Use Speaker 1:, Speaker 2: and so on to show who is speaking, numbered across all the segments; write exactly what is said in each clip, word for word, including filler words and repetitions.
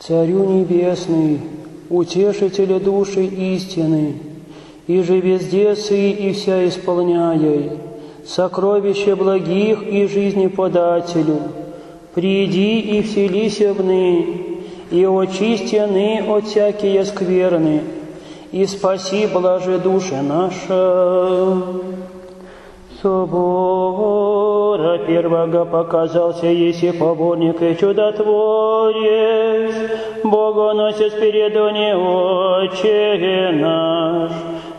Speaker 1: Царю Небесный, утешителя души истины, и же везде сы и вся исполняй, сокровище благих и жизнеподателю, приди и вселися вны, и очистены от всякие скверны, и спаси блаже души наша. Собора первого показался еси поборник и чудотворец, Богоносец Спиридоний Отче наш,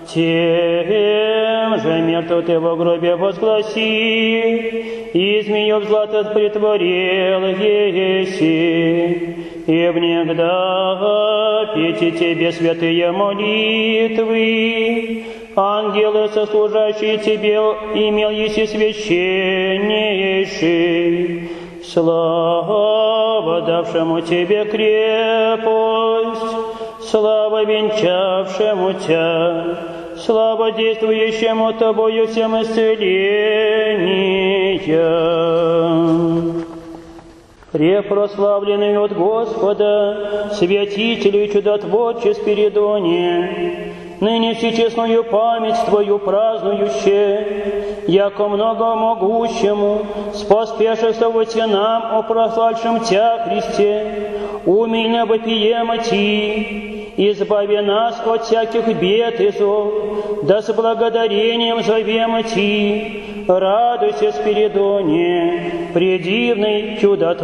Speaker 1: тем же мертв ты во гробе возгласи, и змеев злато притворил еси, и внегда пейте тебе святые молитвы, ангелы, сослужащие тебе, имел еси священнейший, слава давшему тебе крепость, слава венчавшему тебя, слава действующему тобою всем исцеления. Препрославленный от Господа, святителю и чудотворче Спиридоне, ныне всечестную память Твою празднующе, яко многомогущему, споспешествовать нам о прославшем Тя Христе, умильно вопиема Ти, избави нас от всяких бед и зол, да с благодарением зовем Ти. Радуйся, Спиридоне, предивный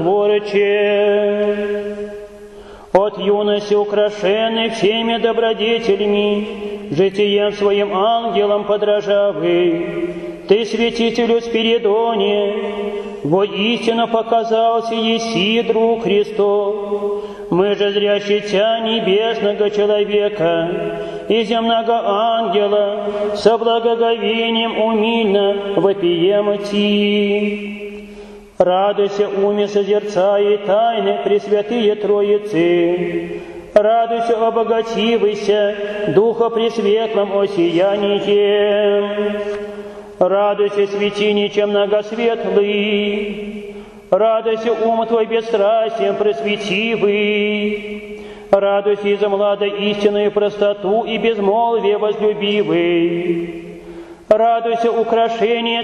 Speaker 1: чудотворче. От юности украшенный всеми добродетелями, житием своим ангелом подражавый, ты, святителю Спиридоне, воистину показался еси друг Христов. Мы же зрящи Тя, небесного человека и земного ангела, со благоговением умильно вопием Ти. Радуйся, уме созерцай тайны Пресвятые Троицы, радуйся, обогативайся Духа Пресветлым осиянием, радуйся, светильничем многосветлый, радуйся, ум Твой бесстрастием просветивый, радуйся, из млада истинную простоту и безмолвие возлюбивый, радуйся, украшение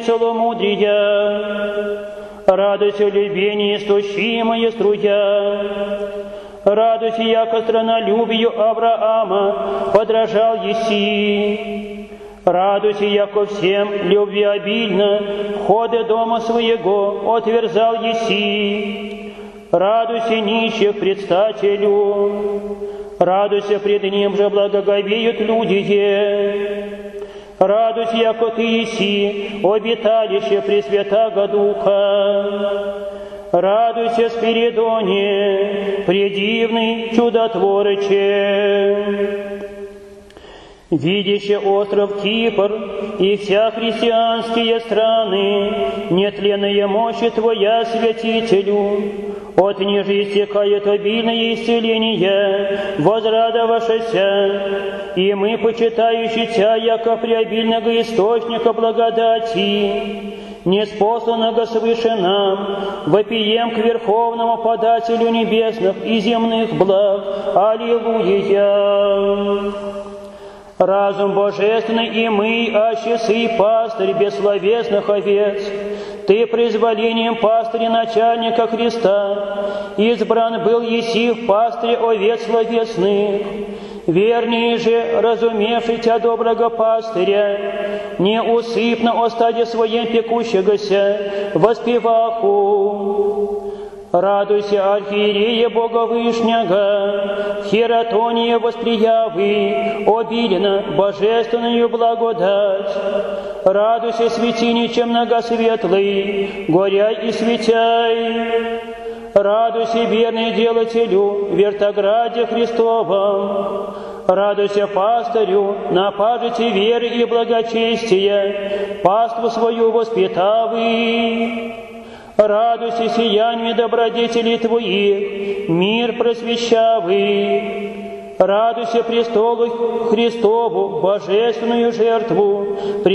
Speaker 1: целомудрия, радуйся, любение истощимое струя, радуйся, яко странолюбию Авраама подражал еси, радуйся, яко всем любвеобильно входы дома своего отверзал еси, радуйся, нищих предстателю, радуйся, пред ним же благоговеют люди. Радуйся, яко ты еси, обиталище Пресвятаго Духа. Радуйся, Спиридоне, предивный чудотворче. Видяще остров Кипр и вся христианские страны, нетленная мощь Твоя, святителю, от ниже истекает обильное исцеление, возрадовавшееся, и мы, почитающие Тя, яко преобильного источника благодати, неспосланного свыше нам, вопием к Верховному Подателю небесных и земных благ. Аллилуйя! Разум божественный и мы, аще сы пастырь бессловесных овец, Ты призволением пастыря начальника Христа избран был еси в пастыре овец словесных, вернее же, разумевший Тя доброго пастыря, неусыпно о стаде своем пекущегося воспеваху. Радуйся, архиерея Боговышнего, хератония восприявы, обиленно божественную благодать. Радуйся, светильничем многосветлый, горяй и светяй. Радуйся, верный делателю, вертограде Христовом. Радуйся, пастырю, на пажите веры и благочестия, паству свою воспитавы. Радуйся, сияниями добродетелей Твоих, мир просвещавый. Радуйся, престолу Христову, божественную жертву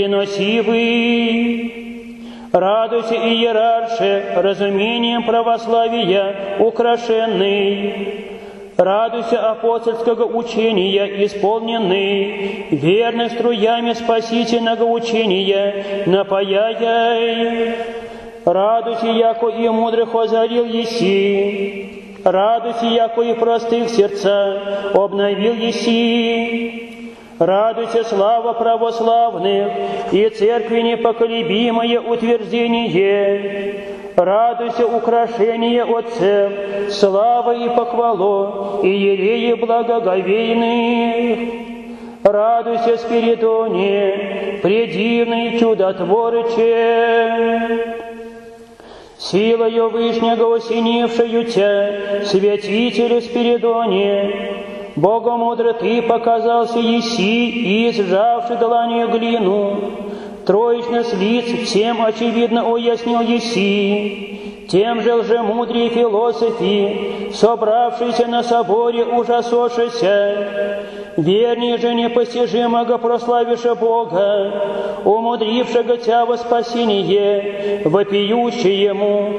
Speaker 1: приносивый. Радуйся, иерарше, разумением православия украшенный. Радуйся апостольского учения, исполненный верно струями спасительного учения, напаяй. Радуйся, яко и мудрых озарил еси. Радуйся, яко и простых сердца обновил еси. Радуйся, слава православных и церкви непоколебимое утверждение. Радуйся, украшение отцев, слава и похвало, и ереи благоговейных. Радуйся, Спиридоне, предивный чудотворыче. Силою Вышнего осенившую Тя, святителю Спиридоне, Богомудро Ты показался еси, и, сжавши дланью глину, троечность лиц всем очевидно уяснил еси. Тем же лжемудрее философи, собравшиеся на соборе ужасошися, вернее же непостижимого прославиша Бога, умудрившего Тя во спасение, вопиющее Ему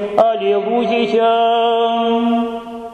Speaker 1: Аллилуйя.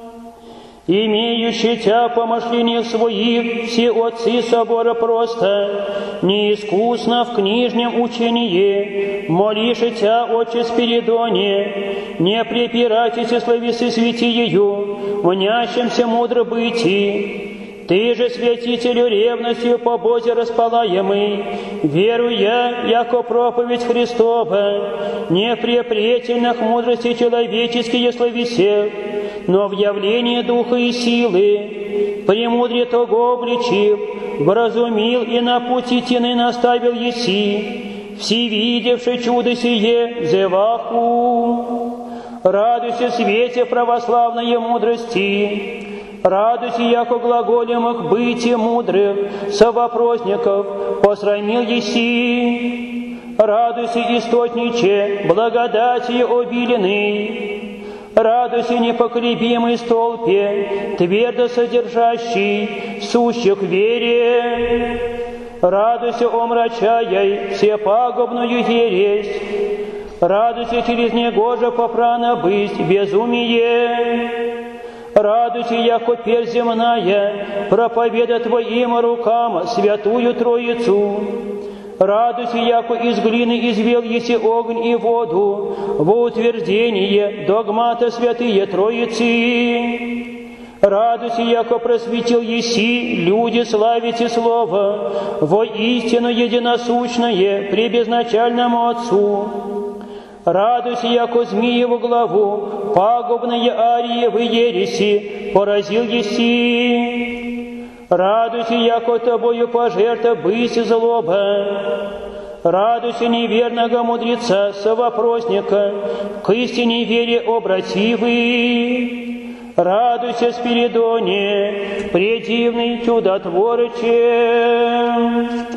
Speaker 1: Имеющие Тя по мышлениях своих все отцы собора просто, неискусно в книжнем учении, молише Тя, Отче Спиридоне, не препирайтесь словесы святиею, внящимся мудро быти. Ты же, святителю ревностью по Бозе распалаемый, веруя, яко проповедь Христова, не препретельных мудрости человеческие словесе, но в явлении духа и силы, премудре того обличив, вразумил и на пути тины наставил еси, всевидевший чудо сие зеваху. Радуйся, свете православной мудрости, радуйся, яко глаголемых бытие мудрых совопросников посрамил еси. Радуйся, источниче, благодатью обиленный. Радуйся, непоколебимый столпе, твердо содержащий сущих вере. Радуйся, омрачаяй всепагубную ересь. Радуйся, через негоже попрано быть безумие. Радуйся, яко перь земная, проповеда Твоим рукам святую Троицу. Радуйся, яко из глины извел еси огонь и воду, во утверждение догмата святые Троицы. Радуйся, яко просветил еси, люди славите Слово, во истину единосущное при безначальному Отцу. Радуйся, яко змееву главу, пагубные ариевы ереси, поразил еси. Радуйся, яко Тобою пожертва бысь злоба. Радуйся, неверного мудреца, совопросника, к истине вере обративый. Радуйся, Спиридоне, предивный чудотворыче.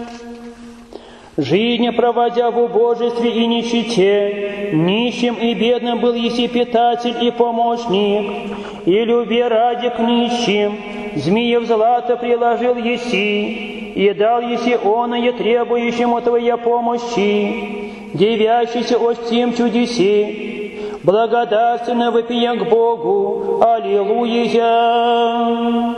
Speaker 1: Жизнь проводя в убожестве и нищете, нищим и бедным был еси питатель и помощник, и любя ради к нищим, змеев злато приложил еси, и дал еси оное требующему Твоя помощи, девящийся о сим чудеси, благодарственно вопия к Богу, Аллилуйя.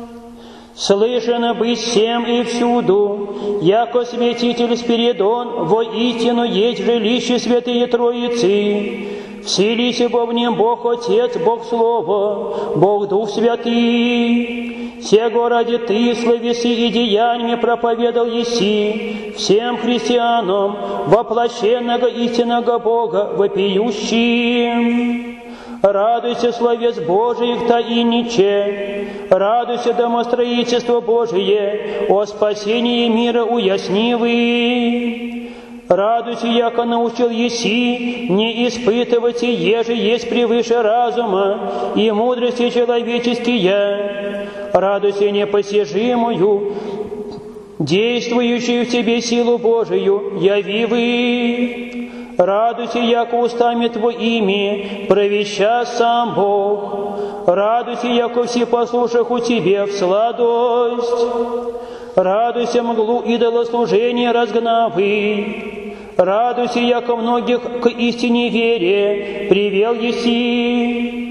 Speaker 1: Слышано быть всем и всюду, яко святитель Спиридон воистину есть жилище святые Троицы. Вселися бо в нем Бог Отец, Бог Слово, Бог Дух Святый. Сего ради Ты словесы и деяниями проповедал еси всем христианам воплощенного истинного Бога вопиющим. Радуйся, словес Божиих таинниче, радуйся, домостроительство Божие, о спасении мира уяснивый. Радуйся, яко научил еси не испытывать, еже есть превыше разума и мудрости человеческие. Радуйся, непостижимую, действующую в тебе силу Божию, явивый. Радуйся, яко устами Твоими провеща сам Бог. Радуйся, яко все послушах у Тебе в сладость. Радуйся, мглу идолослужения разгнавый. Радуйся, яко многих к истине вере привел еси.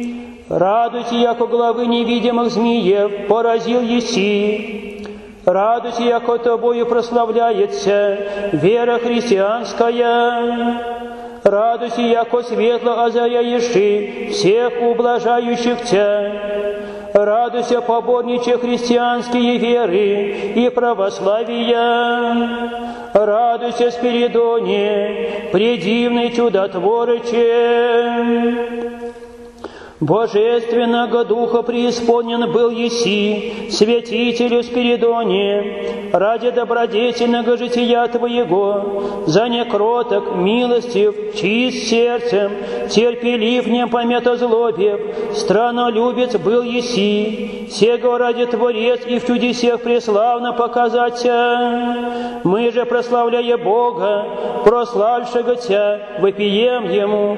Speaker 1: Радуйся, яко главы невидимых змеев поразил еси. Радуйся, яко тобою прославляется вера христианская. Радуйся, яко светло озаряешь всех ублажающих Тя. Радуйся, поборниче христианские веры и православия. Радуйся, Спиридоне, предивный чудотворыче. Божественного Духа преисполнен был еси, святителю Спиридоне, ради добродетельного жития Твоего, за некроток, милостив, чист сердцем, терпелив, не пометозлобив, странолюбец был еси, сего ради Творец и в чудесах преславно показаться. Мы же, прославляя Бога, прославившего Тя, вопием Ему,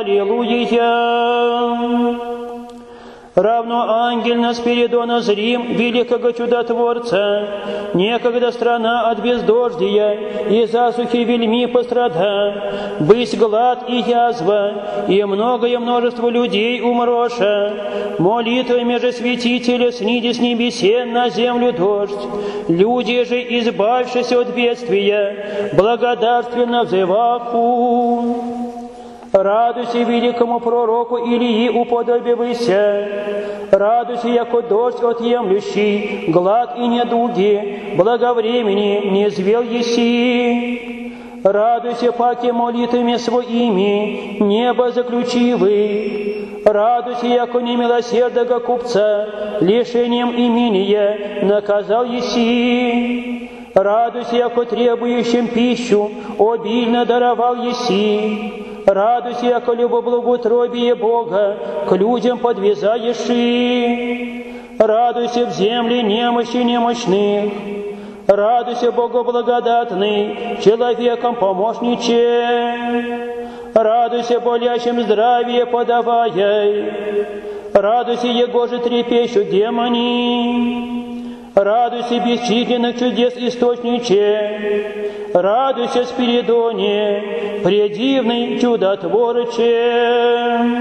Speaker 1: Аллилуйя! Равно ангельно Спиридона зрим великого чудотворца, некогда страна от бездождия и засухи вельми пострада, бысь глад и язва, и многое множество людей умроша, молитвами же святителя сниди с небесе на землю дождь, люди же, избавившись от бедствия, благодарственно взываху. Радуйся великому пророку Илии уподобивайся, радуйся, яко дождь отъемлющий, глад и недуги, благовремени не звел еси. Радуйся, паки молитвами своими, небо заключивый. Радуйся, яко немилосердного купца, лишением имения наказал еси. Радуйся, яко требующим пищу обильно даровал еси. Радуйся, яко любоблагоутробие Бога к людям подвязаешь. Радуйся в земле немощи немощных. Радуйся, Богоблагодатный, человеком помощниче. Радуйся, болящим здравие подавай. Радуйся, его же трепещут демони. Радуйся, бесчисленных чудес источниче. Радуйся, Спиридоне, предивный чудотворыче.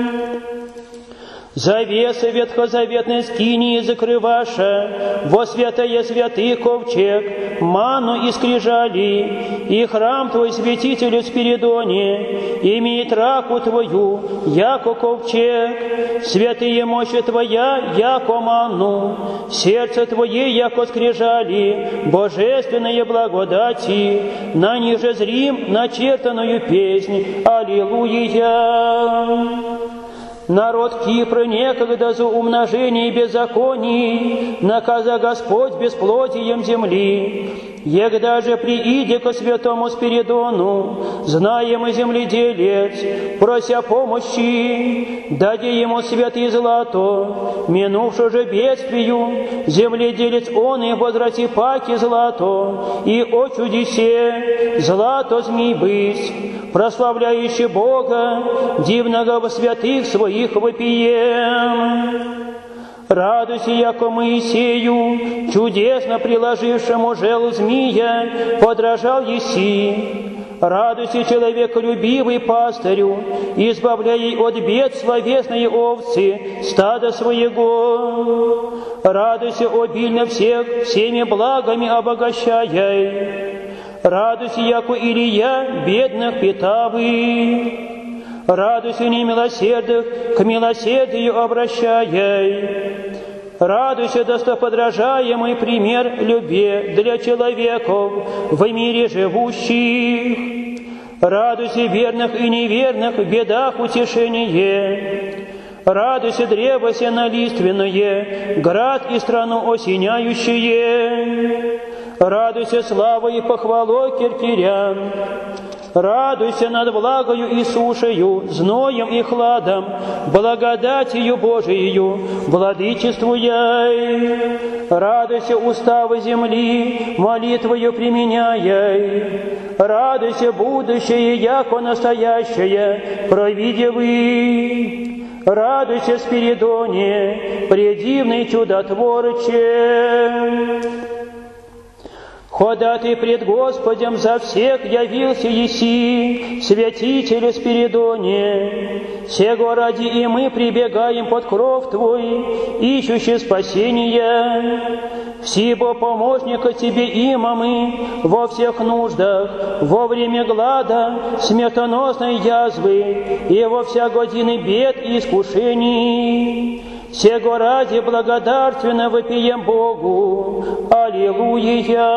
Speaker 1: Завеса ветхозаветной скинии закрываша, во святая святых ковчег, ману и скрижали, и храм Твой, святителю Спиридоне, имеет раку Твою, яко ковчег, святые мощи Твоя, яко ману, сердце Твое, яко скрижали, божественные благодати, на ниже зрим начертанную песнь, Аллилуйя! Народ Кипра некогда за умножение беззаконий наказа Господь бесплодием земли. Егда же прииде ко святому Спиридону, знаемый земледелец, прося помощи, даде ему святый злато, минувшую же бедствию, земледелец он и возврати паки злато, и о чудесе злато змей бысь, прославляющий Бога, дивного во святых своих вопием. Радуйся, яко Моисею, чудесно приложившему желу змея, подражал еси. Радуйся, человеколюбивый пастырю, избавляй от бед словесные овцы, стада своего. Радуйся обильно всех, всеми благами обогащай. Радуйся, яко Илия, бедных питавый. Радуйся, немилосердных, к милосердию обращай. Радуйся, достоподражаемый пример любви для человеков в мире живущих. Радуйся, верных и неверных в бедах утешение. Радуйся, древо сенолиственное, град и страну осеняющие. Радуйся, славой и похвалой кирпирян. Радуйся над влагою и сушею, зноем и хладом, благодатью Божией, владычествуяй. Радуйся, уставы земли, молитвою применяй. Радуйся, будущее, яко настоящее, провидевый. Радуйся, Спиридоне, предивный чудотворыче. ходатай пред Господем за всех явился еси, святителю Спиридоне. Сего ради и мы прибегаем под кров Твой, ищущий спасения. Всего помощника Тебе има мы во всех нуждах, во время глада, смертоносной язвы и во вся годины бед и искушений. Сего ради благодарственно вопием Богу. Аллилуйя!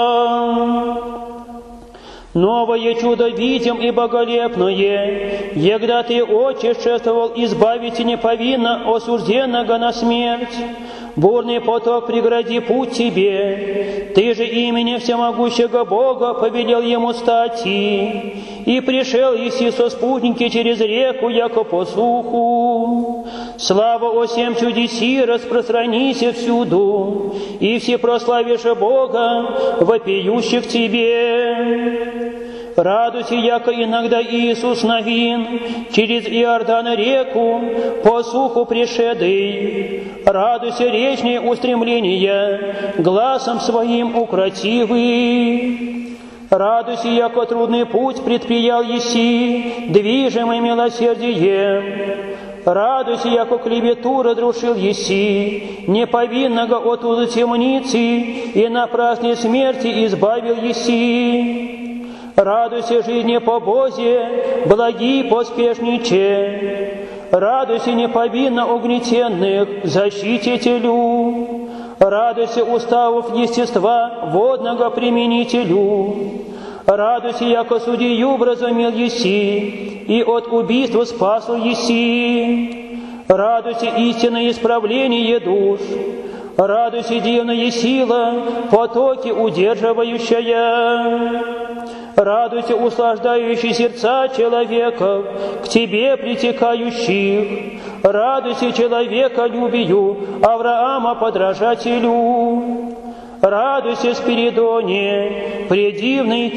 Speaker 1: Новое чудо видим и боголепное, егда Ты, Отче, шествовал избавить неповинно осужденного на смерть. Бурный поток прегради путь Тебе, Ты же именем всемогущего Бога повелел ему стать, и пришел еси со спутники через реку, яко по суху. Слава о всем чудеси распространися всюду, и все прославишь Бога, вопиющих Тебе. Радуйся, яко иногда Иисус Навин через Иордан реку по суху пришедый. Радуйся, речные устремления, гласом своим укротивый. Радуйся, яко трудный путь предприял еси, движимый милосердием. Радуйся, яко клевету разрушил еси, неповинного от узы темницы и напрасной смерти избавил еси. Радуйся, жизни по Бозе, благи поспешниче. Радуйся, неповинно угнетенных, защитителю. Радуйся, уставов естества, водного применителю. Радуйся, яко судью вразумил еси, и от убийства спасл еси. Радуйся, истинное исправление душ. Радуйся, дивная сила, потоки удерживающая. Радуйся, услаждающий сердца человека, к Тебе притекающих. Радуйся, человека любию, Авраама подражателю. Радуйся, Спиридоне, предивный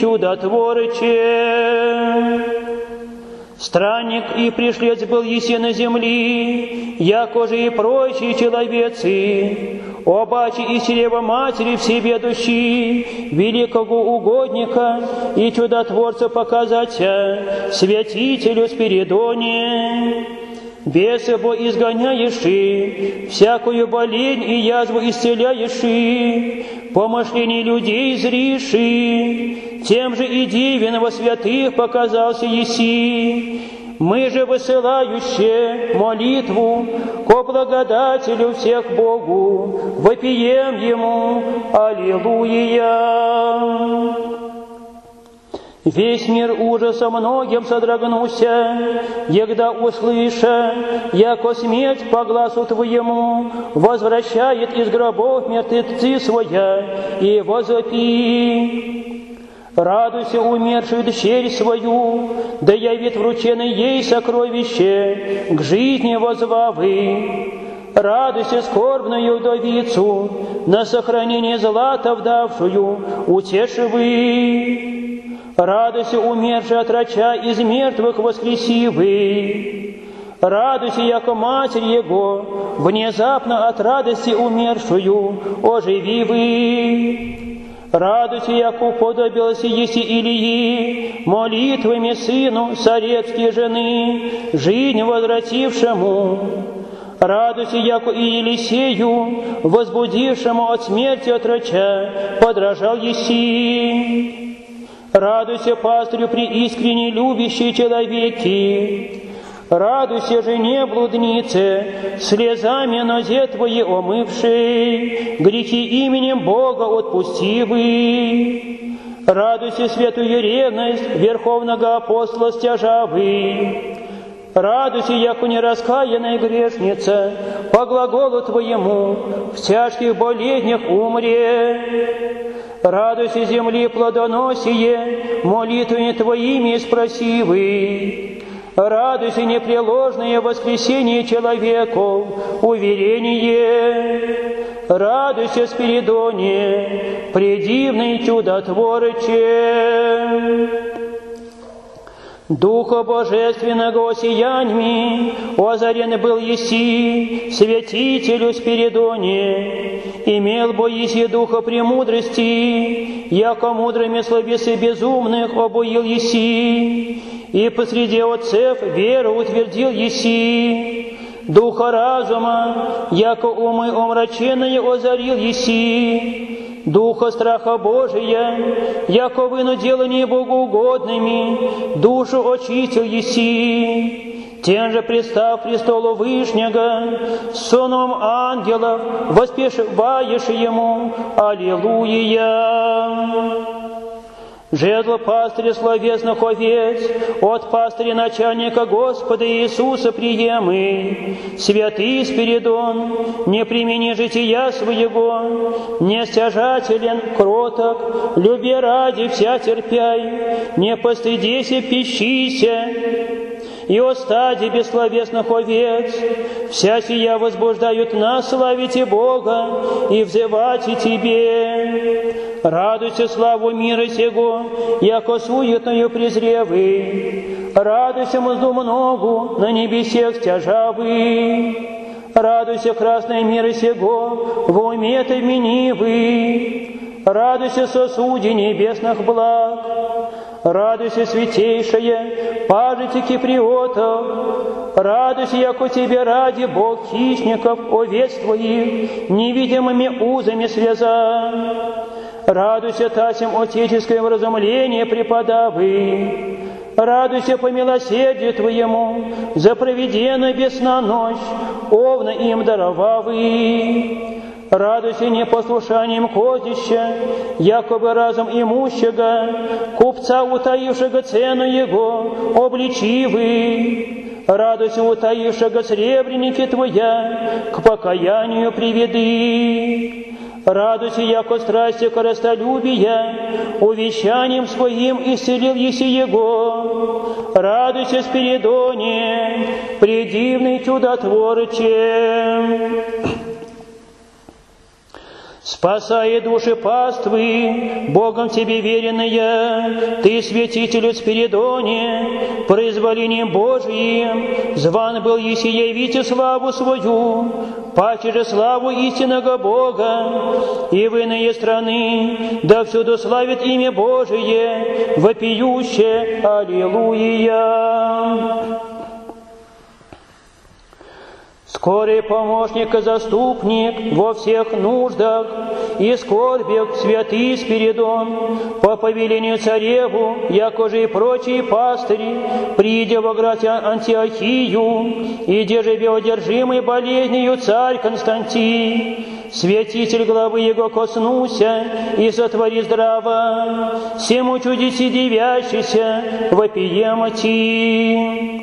Speaker 1: чудотворыче. Странник и пришлец был еси на земли, яко же и прочие человецы, обаче и чрева матери в себе души, великого угодника и чудотворца показатя, святителю Спиридоне. Бесы бо изгоняешь, всякую болезнь и язву исцеляешь, помышлений людей зриши, тем же и дивен во святых показался еси. Мы же, высылающие молитву ко благодателю всех Богу, вопием Ему Аллилуйя. Весь мир ужаса многим содрогнулся, егда услыша, яко смерть по глазу Твоему возвращает из гробов мертвецы своя, и возопи. Радуйся, умершую дщерь свою, да явит врученный ей сокровище, к жизни возвавы. Радуйся, скорбную вдовицу, на сохранение злата вдавшую, утешивы. Радуйся, умерший от рача из мертвых воскресивый. Радуйся, яко Матерь Его, внезапно от радости умершую, ожививы. Радуйся, яко уподобился еси Илии, молитвами сыну Сарепской жены, жизнь возвратившему. Радуйся, яко и Елисею, возбудившему от смерти отроча, подражал еси. Радуйся, пастырю преискренне любящей человеки. Радуйся, жене блуднице, слезами нозе Твои омывшей, грехи именем Бога отпустивы. Радуйся, святую ревность верховного апостола стяжавы. Радуйся, яко нераскаянная грешница, по глаголу Твоему в тяжких болезнях умре. Радуйся, земли плодоносие, молитвами Твоими спросивы. Радуйся, непреложное воскресение человеков, уверение. Радуйся, Спиридоне, предивный чудотворыче. Духа Божественного сияньми озарен был еси, святителю Спиридоне, имел бо еси духа премудрости, яко мудрыми словесы безумных обуил еси, и посреди отцев веру утвердил еси. Духа разума, яко умы омраченные озарил еси, Духа страха Божия, яко вынуделание богоугодными, душу очистил еси. Тем же представ престолу Вышнего, соном ангелов, воспеваешь ему, Аллилуйя. Жезл пастыря словесных овец, от пастыря начальника Господа Иисуса приемы, святый Спиридон, не примени жития своего, не стяжателен, кроток, люби ради вся терпяй, не постыдися, пищися, и о стаде бессловесных овец, вся сия возбуждают нас славите Бога и взывайте Тебе. Радуйся славу мира сего, яко суетную презревы, радуйся мзду многу на небесех стяжавы, радуйся красной мира сего, в уме ты менивы, радуйся сосуде небесных благ, радуйся святейшая, пажити киприотов, радуйся, яко тебе ради Бог хищников, овец твоих, невидимыми узами связа. Радуйся тасим отеческое вразумление преподавы, радуйся по милосердию Твоему, за проведенную бесна ночь, овна им даровавы. Радуйся непослушанием козища, якобы разум имущего, купца, утаившего цену его, обличивы. Радуйся, утаившего сребреники Твоя, к покаянию приведи. Радуйся, яко страсти коростолюбия, увещанием своим исцелил еси его. Радуйся, Спиридоне, предивный чудотворче. Спасая души паствы, Богом тебе веренные, ты, святителю Спиридоне, произволением Божиим, зван был еси явите славу свою, паче же славу истинного Бога, и в иные страны, да всюду славит имя Божие, вопиюще Аллилуйя. Скорый помощник и заступник во всех нуждах и скорбях святый Спиридон, по повелению цареву, якоже и прочие пастыри, придя во град Антиохию, и где живе одержимый болезнью царь Константин, святитель главы его коснулся и сотвори здраво, всему чудеси дивящийся вопиема ти.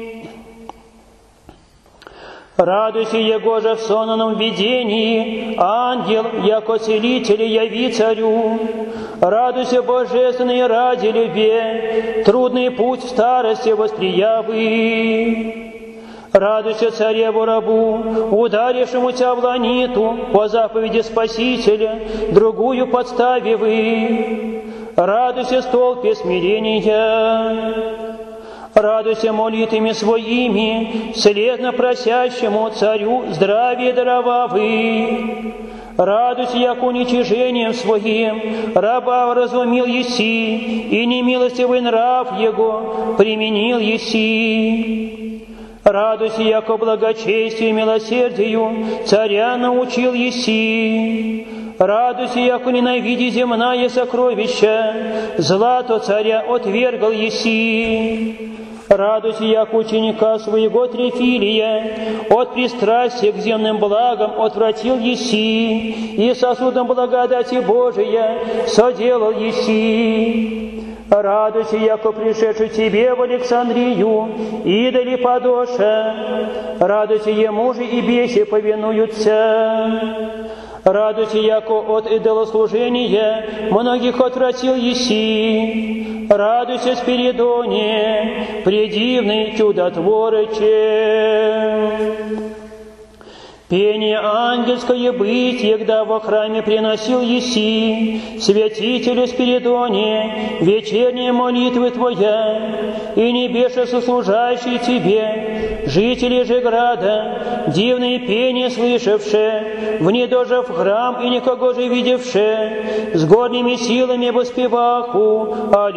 Speaker 1: Радуйся, его же в сонном видении, ангел, яко целитель яви царю. Радуйся, божественный ради любе, трудный путь в старости восприявы. Радуйся, цареву рабу, ударившему тебя в ланиту, по заповеди Спасителя, другую подставивы. Радуйся, столпе смирения. Радуйся молитвами своими, следно просящему царю здравие даровавы. Радуйся, яко уничижением своим раба разумил еси, и немилостивый нрав его применил еси. Радуйся, яко благочестию и милосердию царя научил еси. Радуйся, яко ненавиди земная сокровища, злато царя отвергал еси. Радуйся, яко ученика своего Трифилия от пристрастия к земным благам отвратил еси, и сосудом благодати Божия соделал еси. Радуйся, яко пришедший тебе в Александрию, идоли Падоша, радуйся, ему же и беси повинуются. Радуйся, яко от идолослужения многих отвратил еси. Радуйся, Спиридоне, предивный чудотворче. Пение ангельское быть, егда во храме приносил еси, святителю Спиридоне, вечерние молитвы Твоя, и небеша сослужащие Тебе, жители же града, дивные пения слышавшие, вне дожа в храм и никого же видевшие, с горними силами воспеваху,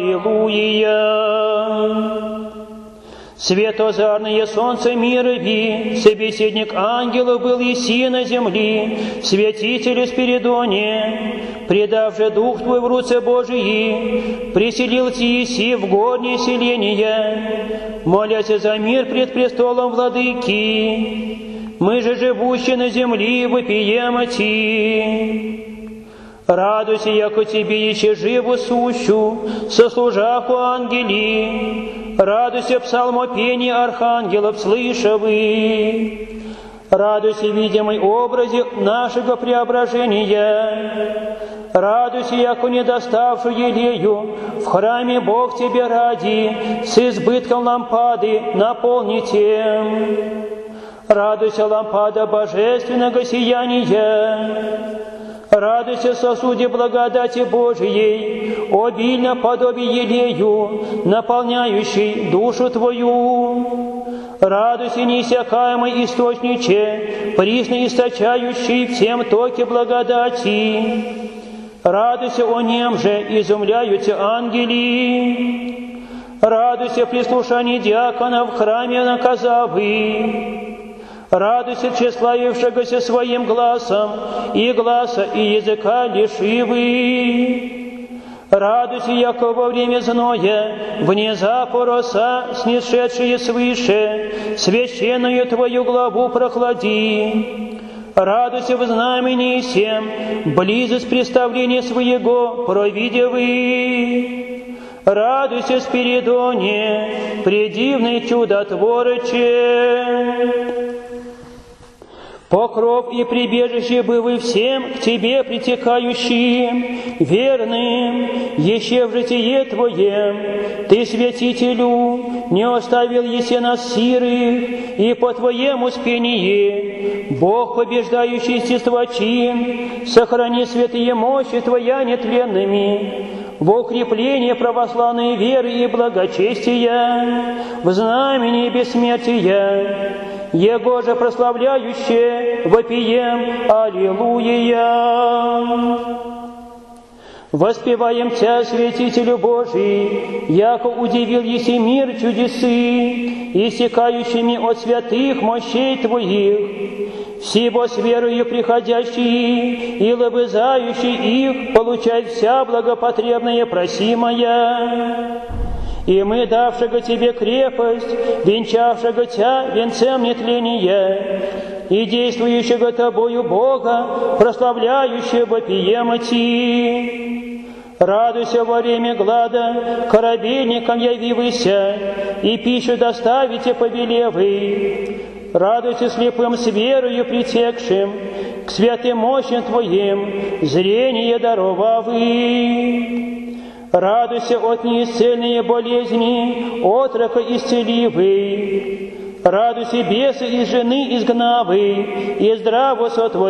Speaker 1: Аллилуйя. Светозарное солнце мира ви, собеседник ангелов был еси на земли, святителю Спиридоне, предав же Дух Твой в руце Божии, приселился еси в горние селения, молясь за мир пред престолом Владыки. Мы же, живущие на земле, вопием о Ти. Радуйся, яко Тебе еще живу сущу, сослужаху ангели. Радуйся, псалмопение архангелов слышавы. Радуйся, видимой образе нашего преображения. Радуйся, яко недоставшу елею, в храме Бог Тебе ради, с избытком лампады наполните. Радуйся, лампада божественного сияния. Радуйся, сосуде благодати Божией, обильно подобие елею, наполняющий душу Твою. Радуйся, неиссякаемый источниче, присно источающий всем токе благодати. Радуйся, о нем же изумляются ангели. Радуйся, прислушание диакона в храме наказавы. Радуйся, тщеславившегося своим глазом, и гласа, и языка лишивы. Радуйся, яко во время зноя, вне запороса, снисшедшие свыше, священную Твою главу прохлади. Радуйся в знамении всем, близость представления своего провидевы. Радуйся, Спиридоне, предивный чудотворче. Покров и прибежище бывы всем к Тебе притекающим, верным, еще в житие Твоем, Ты, святителю, не оставил еси нас сирых, и по Твоему спении, Бог, побеждающий естества чин, сохрани святые мощи Твоя нетленными, во укрепление православной веры и благочестия, в знамени бессмертия, Его же прославляющее вопием Аллилуйя. Воспеваем Тя, святителю Божий, яко удивил еси мир чудесы, истекающими от святых мощей Твоих, всего с верою приходящие и лобызающие их получать вся благопотребная просимая. И мы, давшего Тебе крепость, венчавшего Тя венцем нетления, и действующего Тобою Бога, прославляющего пиема Ти. Радуйся во время глада, корабельникам явивайся, и пищу доставите повелевы. Радуйся слепым с верою притекшим, к святым мощам Твоим, зрение даровавы. Радуйся от неисцельной болезни, отрока исцеливый. Радуйся бесы из жены изгнавы, и здраво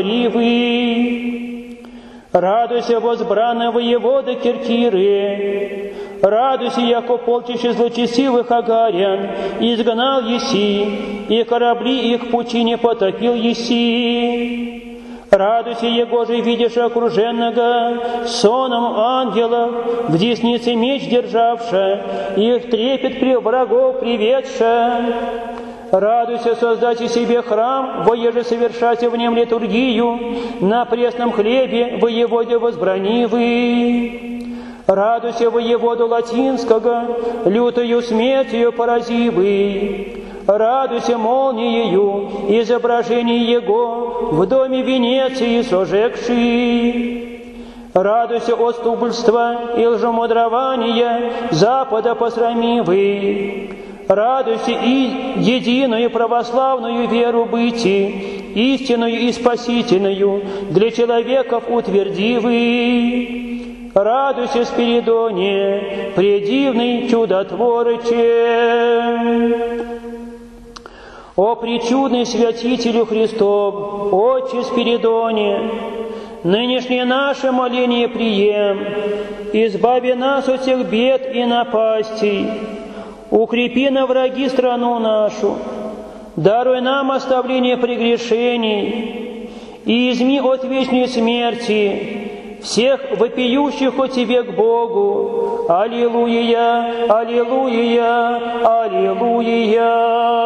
Speaker 1: сотворивый. Радуйся, возбранный воевода Киркиры. Радуйся, яко полчище злочестивых агарян изгнал еси, и корабли их в пучине потопил еси. Радуйся, его же видишь окруженного соном ангелов, в деснице меч державша, их трепет при врагов приведша. Радуйся, создайте себе храм, воеже совершайте в нем литургию, на пресном хлебе воеводе возбранивы. Радуйся, воеводу латинского, лютою смертью поразивы. Радуйся молниею, изображение его в доме Венеции сожегши. Радуйся от стубульства и лжемудрования Запада посрамивы. Радуйся и единую православную веру быти, истинную и спасительную, для человеков утвердивы. Радуйся, Спиридоне, предивный чудотворче. О пречудный святителю Христов, Отче Спиридоне, нынешнее наше моление прием, избави нас от всех бед и напастей, укрепи на враги страну нашу, даруй нам оставление прегрешений и изми от вечной смерти всех вопиющих о Тебе к Богу. Аллилуйя, аллилуйя, аллилуйя.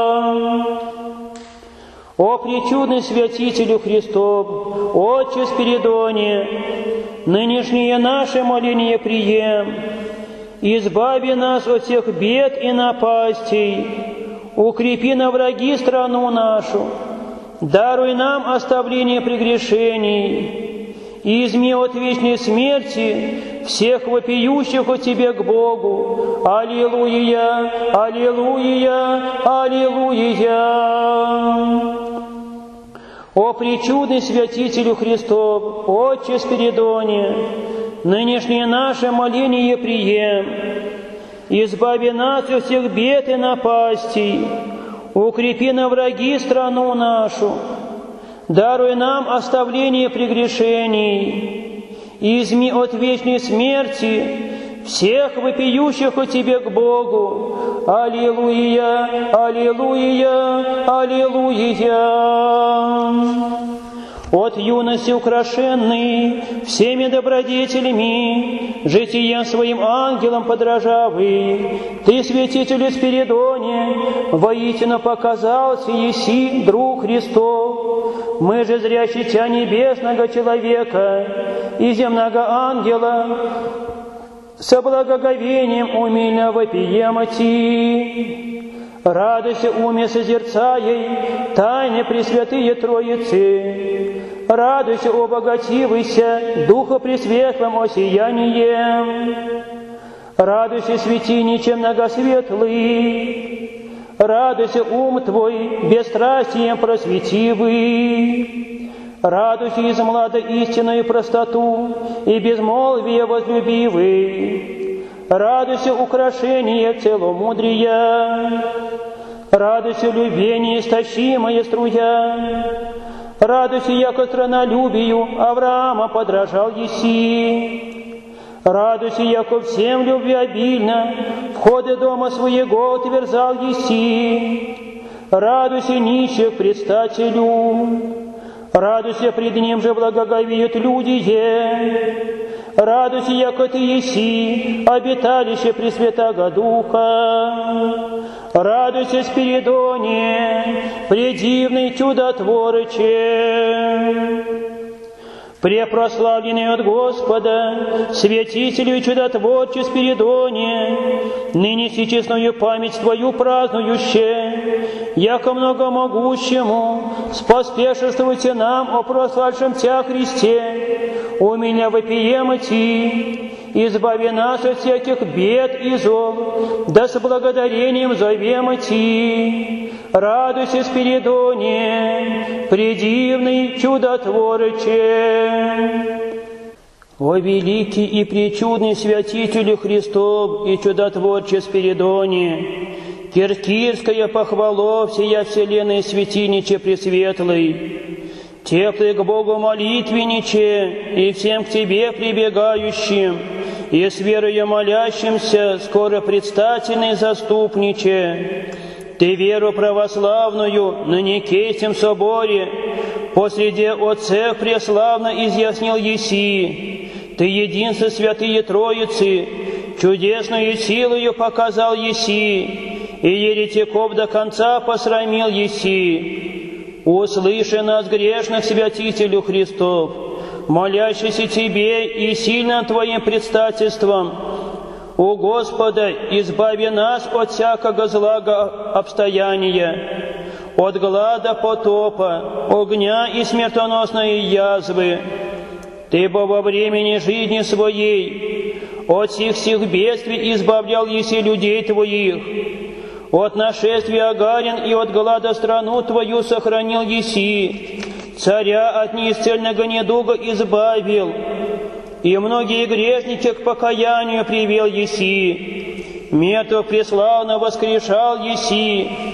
Speaker 1: О пречудный святителю Христов, Отче Спиридоне, нынешнее наше моление прием, избави нас от всех бед и напастей, укрепи на враги страну нашу, даруй нам оставление прегрешений и изми от вечной смерти всех вопиющих от Тебе к Богу. Аллилуйя, аллилуйя, аллилуйя. О пречудный святителю Христов, Отче Спиридоне, нынешнее наше моление прием, избави нас от всех бед и напастей, укрепи на враги страну нашу, даруй нам оставление прегрешений и изми от вечной смерти всех вопиющих от Тебе к Богу. Аллилуйя, аллилуйя, аллилуйя. От юности украшенный всеми добродетелями, житием своим ангелом подражавый, Ты, святителю Спиридоне, воистину показался еси друг Христов. Мы же, зрящи Тя небесного человека и земного ангела, со благоговением умильно вопием Ти. Радуйся, уме созерцай, тайны Пресвятые Троицы. Радуйся, обогативайся Духа Пресветлым осиянием. Радуйся, святиниче многосветлый. Радуйся, ум Твой бесстрастием просветивый. Радуйся, из млада истинную простоту и безмолвие возлюбивый. Радуйся, украшение целомудрия. Радуйся, любви неистощимая струя. Радуйся, яко странолюбию Авраама подражал еси. Радуйся, яко всем любвеобильно входы дома своего утверзал еси. Радуйся, нищих предстателю. Радуйся, пред ним же благоговеют люди. Радуйся, яко Ты еси, обиталище Пресвятаго Духа. Радуйся, Спиридоне, предивный чудотворыче. Препрославленный от Господа, святителю и чудотворче Спиридоне, ныне сечестную память Твою празднующе, яко многомогущему, споспешествуйте нам о прославшем Тя Христе, умиля вопием Ти, избави нас от всяких бед и зол, да с благодарением зовем Ти. Радуйся, Спиридоне, предивный чудотворыче. О великий и пречудный святителю Христов и чудотворче Спиридоне, киркирская похвало всея вселенной святиниче пресветлый, теплый к Богу молитвенниче и всем к Тебе прибегающим, и с верою молящимся скоро предстательный заступниче. Ты веру православную на Никейском соборе посреди отцев преславно изъяснил еси. Ты единство Святые Троицы чудесную силою показал еси, и еретиков до конца посрамил еси. Услыши нас, грешных святителю Христов, молящийся Тебе и сильным Твоим предстательством, о Господа, избави нас от всякого злого обстояния, от глада, потопа, огня и смертоносной язвы. Ты бы во времени жизни своей от всех сих бедствий избавлял еси людей Твоих, от нашествия огарин и от глада страну Твою сохранил еси, царя от неисцельного недуга избавил, и многие грешники к покаянию привел еси. Мертвых преславно воскрешал еси,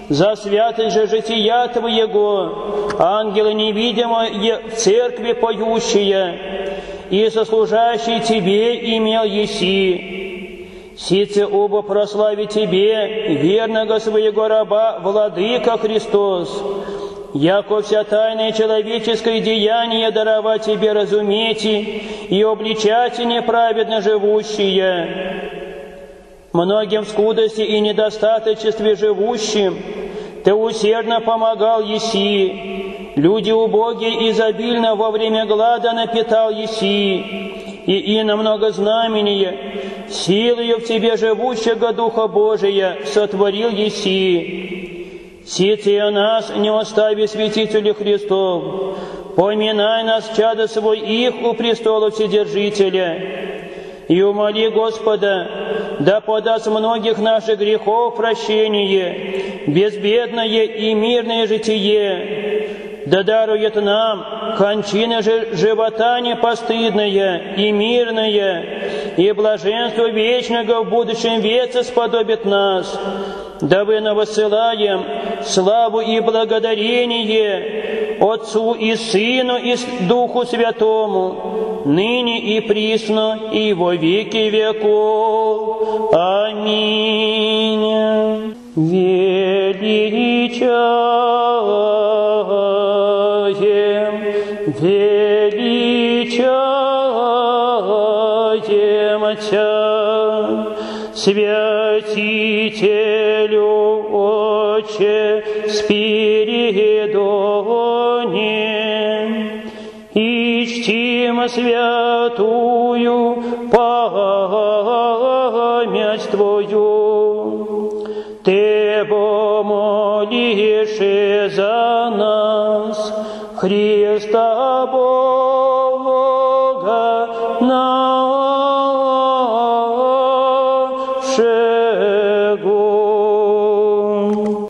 Speaker 1: За святость же жития Твоего, ангелы невидимые в церкви поющие, и сослужащий Тебе имел еси. Сице оба прослави Тебе, верного своего раба, Владыка Христос, яко вся тайное человеческое деяние даровать Тебе разумейте и обличайте неправедно живущие. Многим в скудости и недостаточестве живущим Ты усердно помогал еси, люди убогие изобильно во время глада напитал еси, и и на много знамения, силою в Тебе живущего Духа Божия сотворил еси. Сице о нас не остави святителю Христов, поминай нас, чадо свой, их у престола Вседержителя. И умоли Господа, да подаст многих наших грехов прощение, безбедное и мирное житие, да дарует нам кончины же живота непостыдное и мирное, и блаженство вечного в будущем веце сподобит нас, дабы навысылаем славу и благодарение Отцу и Сыну и Духу Святому, ныне и присно, и во веки веков. Аминь. Величаем, величаем Тя, Святителю Отче Спиридоне, и чтим святую память Твою. Ты помолишь за нас, Христа Бога.